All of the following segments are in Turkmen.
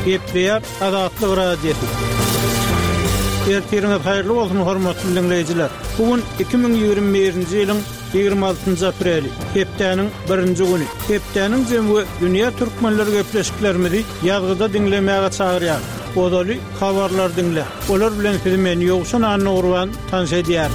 Gepleýär Azatlyk radiosu. Ertirňiz haýyrly bolsun hormatly dinleýijiler. Bugun 2021-nji ýylyň 26-njy apreli, hepdeniň 1-nji güni. Hepdeniň jemgy dünýä türkmenleri gepleşiklerimizi ýazgyda dinlemäge çagyrýar. Odaly habarlar dinle. Olar bilen filmen ýogşan anny urwan tanşa edýär.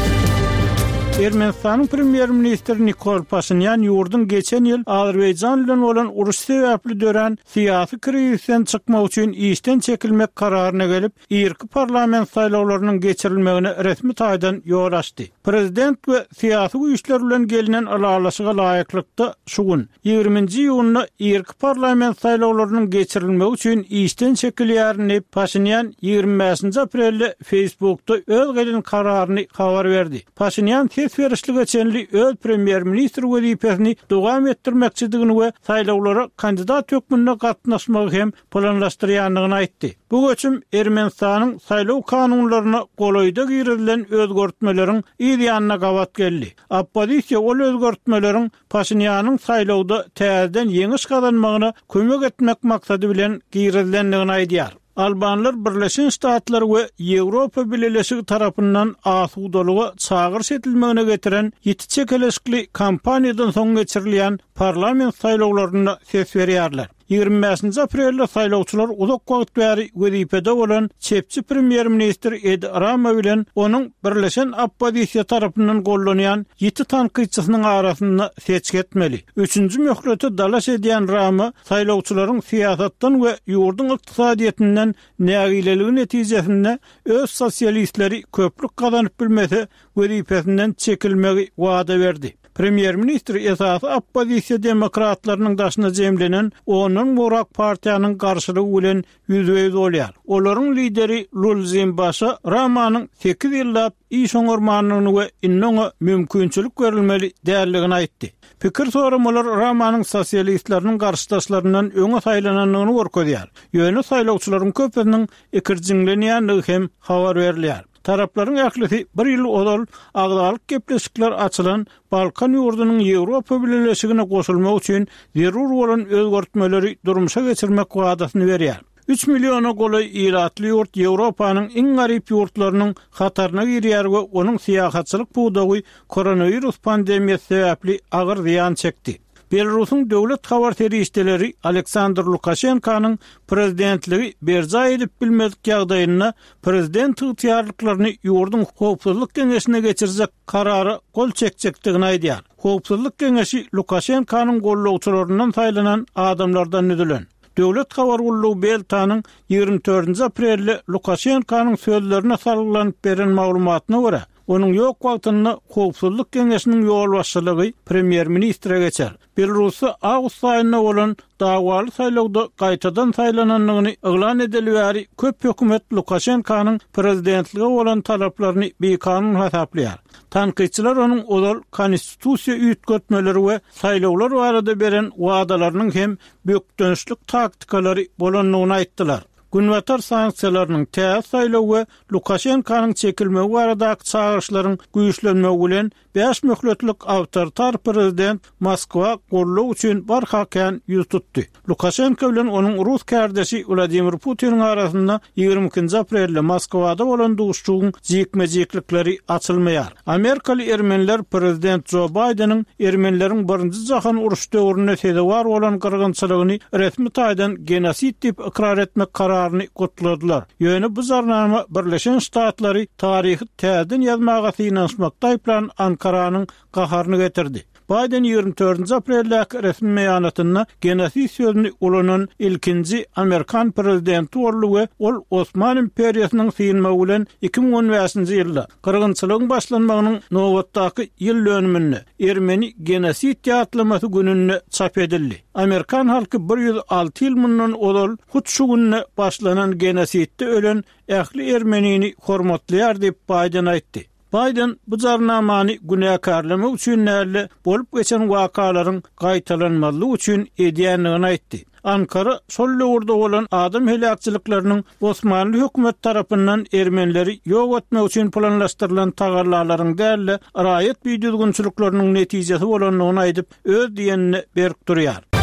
Ermenistanyň premier ministri Nikol Pashinyan ýurdun geçen ýyl Azerbaýjan bilen bolan uruş sebäpli dören syýasy krizisten çykmak üçin işden çekilmek kararyna gelip, ýerki parlament saýlawlarynyň geçirilmegine resmi taýdan ýol açdy. Prezident we syýasy güýçler bilen gelinen alalaşyga laýyklykda şu gün 20-nji ýylyna ýerki parlament saýlawlarynyň geçirilmegi üçin işden çekilýärini Pashinyan 25-nji aprelde Facebook'da öz gelinen kararyny habar berdi. Pashinyan Ferişli geçenli öz premier ministri wezipesini dowam etdirmekçidigini we saýlawlara kandidat hökmüne gatnaşmagy hem planlaşdyrýanlygyny aýtdy. Bu göçüm Ermenistanyň saýlaw kanunlaryna golaýda girilen özgörtmeleriň ýa-da gawat geldi. Oppozisiýa ol özgörtmeleriň Pashinyanyň saýlawda täzeden ýeňiş kazanmagyna kömek etmek maksady bilen girilenligini aýdýar. Albanlar Birleşen Ştatlar we Ýewropa Birleşigi tarapyndan asudalyga çagyr setilmegine getiren ýeti çekeleşikli kampaniýadan soň geçirilýän parlament saýlawlaryna ses berýärler. 25-nji aprelde saýlawçylar uzak wagt bäri wezipede bolan çepçi premier ministr Ed Rama bilen onuň Birleşen Oppozisiýa tarapyndan gollanýan 7 tanqidçisynyň arasynda seçki etmeli. 3-nji möhleti dalaş edýän Rama saýlawçylaryň siýasatdan we ýurdun ykdysadyýetinden nägileligini netijesinde öz sosialistleri köplük kazanyp bilmese wezipesinden çekilmegi wada berdi. Premier ministr esasy oppozisiýa demokratlarynyň daşyna jemlenen onuň Murak partiýanyň garşylygy bilen ýüzbeýüz bolýar. Olaryň lideri Lulzimbaşa Ramanyň 8 ýyllap iş oňarmanlygyny we innoňa mümkinçilik berilmeli däldigini aýtdy. Pikir soramalar Ramanyň sosialistlarynyň garşydaşlaryndan öňe saýlananyny görkezýär. Ýöne saýlawçylaryň köpüniň ikirjiňlenýänligi hem habar berilýär. Tarapların ählisi bir ýyl odal agdalyk gepleşikler açylan Balkan ýurdunyň Ýewropa Birleşigine goşulmak üçin zerur bolan özgörtmeleri durmuşa geçirmek wadasyny berýär. 3 milyona golay ýyratly ýurt Ýewropanyň iň garyp ýurtlarynyň hataryna girýär we onuň syýasatçylyk budagy koronawirus pandemiýasy sebäpli agyr ziýan çekdi. Belarusyň döwlet habar terişdeleri Aleksandr Lukashenkanyň prezidentligi berja edip bilmedik ýagdaýyna prezident ýarlyklaryny ýurdun howpsuzlyk keňeşine geçirjek karary gol çekjekdigini aýdýar. Howpsuzlyk keňeşi Lukashenkanyň gollawçylaryndan saýlanan adamlardan nüdülen. Döwlet habar gullugy Beltanyň 24-nji aprelde Lukashenkanyň sözlerine sarylanyp beren maglumatyna görä, onuň ýok wagtyny howpsuzlyk keňeşiniň ýol başçylygy premier ministre geçer. Belarusy awgust aýyna bolan dawaly saýlawda gaýtadan saýlananlygyny eglan edilýär. Köp hökümet Lukashenkanyň prezidentligi bolan talaplaryny bekanun hasaplaýar. Tanqidçiler onuň odal konstitusiýa üýtgetmeleri we saýlawlar barada beren wadalarynyň hem bökdönüşlik taktikalary bolanlygyny aýtdylar. Günwatar sanksiýalarynyň täze saýlaw we Lukashenkanyň çekilmegi baradaky çağırşlaryň güýçlenmegi bilen 5 möhletlik awtoritar prezident Moskwa gollag üçin barhakyan ýüz tutdy. Lukashenko bilen onuň Rus kardeşi Vladimir Putin arasynda 22-nji aprelde Moskwada bolan duşuşyň jekmejeklikleri açylmaýar. Amerikaly ermeniler prezident Joe Biden'in ermenileriň 1-nji jahan uruş döwründe sedewar bolan gyrgynçylygyny resmi taýdan genosit diýip ikrar etmek kararyny gotladylar. Ýöne bu zarnama Birleşen Ştatlary taryhy täzeden ýazmaga synaşmakda plan Ankaranyň gaharyny getirdi. Biden 24-nji aprelde resmi beýanatyna genosit sözüni ulanan ilkinji Amerikan prezidenti boldy. Ol Osman imperiýasynyň synmagy bilen 2015-nji ýylda gyrgynçylygyň başlanmagynyň nowatdaky ýyl dönümini Ermeni genosit ýatlamasy gününe çap edildi. Amerikan halky 106 ýyl mundan odal hut şu günne başlanan genositde ölen ähli Ermenini hormatlaýar diýip Biden aýtdy. Biden bu zarnamany günäkarlamak üçin näle bolup geçen wakalaryň gaýtalanmalygy üçin edýänligini aýtdy. Ankara şol döwürde bolan adam helakçylyklarynyň Osmanly hökümet tarapyndan ermenileri ýok etmek üçin planlaşdyrylan tagarlalaryň dälle raýat büýdürgünçilikleriniň netijesi bolanlygyny aýdyp öz diýenini berip durýar.